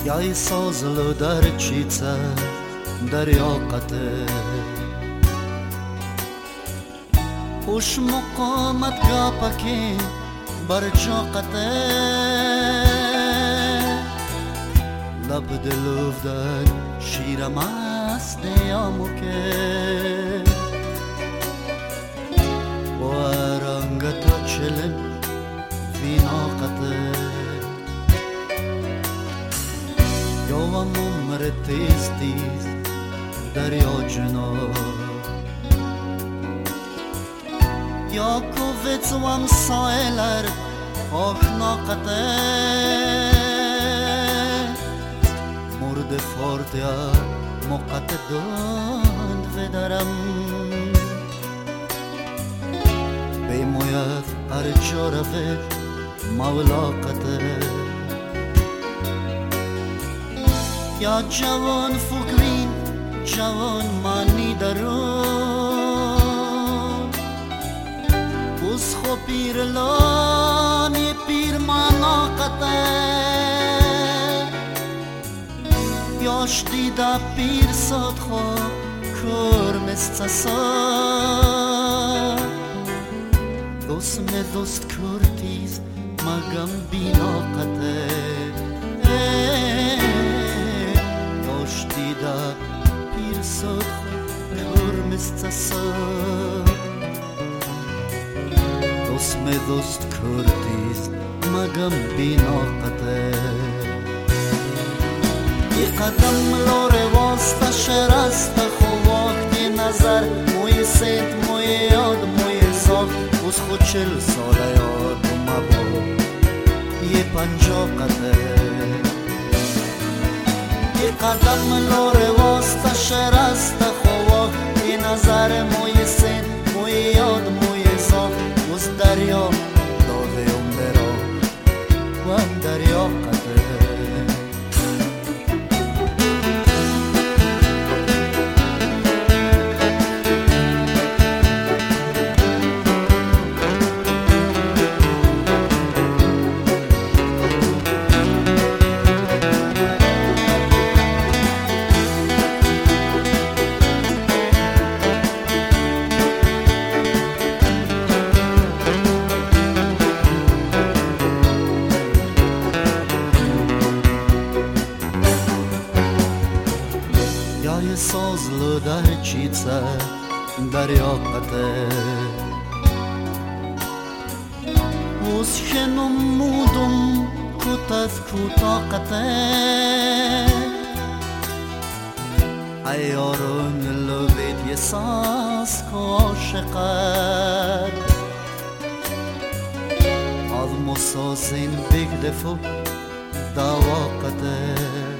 ای سازلو در چیچه دریا قطه خوش مقامت گاپا که بر چاقته لب دلوف در شیرم است دیامو که با رنگتا چلم فیناقته یوم عمر تیز تیز دریا جناب یا کوفت و امسایلر آخناقته مرد فاردیا موقت داند و درم بیموید ارجا رفت مولاقته یا جوان فکرین جوان مانی درون بس خو پیر لانی پیر مناقته یاش دیده پیر ساد خو کرمست سا دوست می دوست کرتیز مگم بیناقته یاش دیده پیر ساد خو کرمست سا دوست می دوست کرتیز مگم بیناقته ای قدم لور واسطه شرست خو وقتی نظر موی سید موی یاد موی ساک بس خود 40 ساله یاد مبا یه 50 قطه ای قدم لور واسطه شرست خو وقتی نظر موی سید موی یاد موی ساک بس دریا داده اون برا و دریا قطه یای سازلو در چیچه دریا قطه اوز شنمودم کتت کتاقته ایارون لوید یه ساز کاشقت از مساسین بگدفو دواقته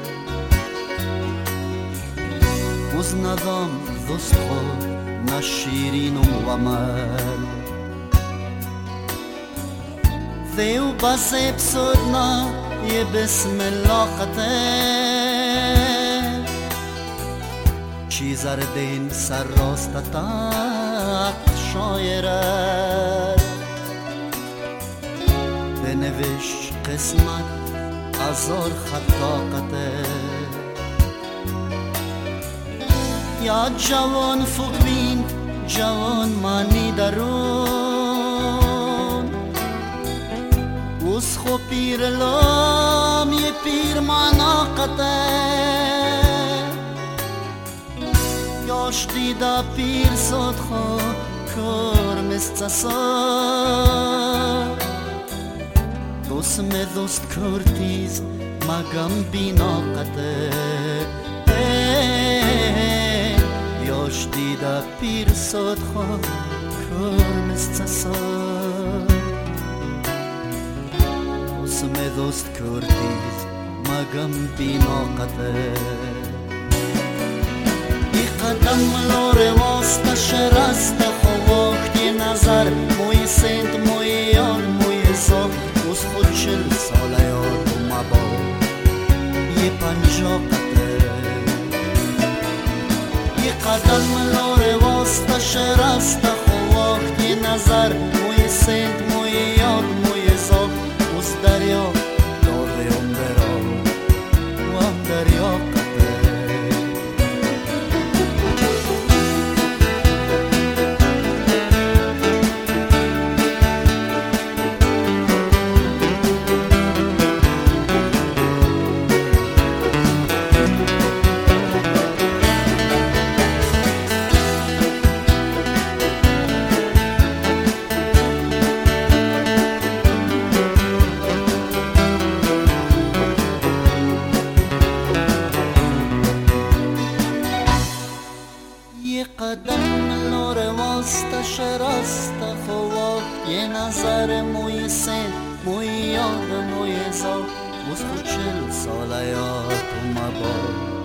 از ندام دوست خود نشیرین و عمل ذیو بسیب سودنا یه بسم الله قطه چیزر دین سر راست تاق شایرد بنوش قسمت ازار خطاقته یا جوان فکرین جوان مانی درون اوز خو پیر لام یه پیر مناقته یاش دیده پیر ساد خو کرمست سا دوست می دوست کرتیز مگم بیناقته یاش دیده پیر ساد خو کرمست سا دوست می دوست کرتیز مگم بیناقته ای قدم لور واسطه شرست خو وقتی نظر موی سند موی یاد موی ساک اوز خود 40 ساله یاد مبا یه 50 قطه ای قدم لور واسطه شرست خو وقتی نظر موی سند موی یاد موی ساک اوز دریا داده اون برا و راست خوا یه نظر موی سن موی یاد موی زا موز خود 40 ساله یاد تو مباد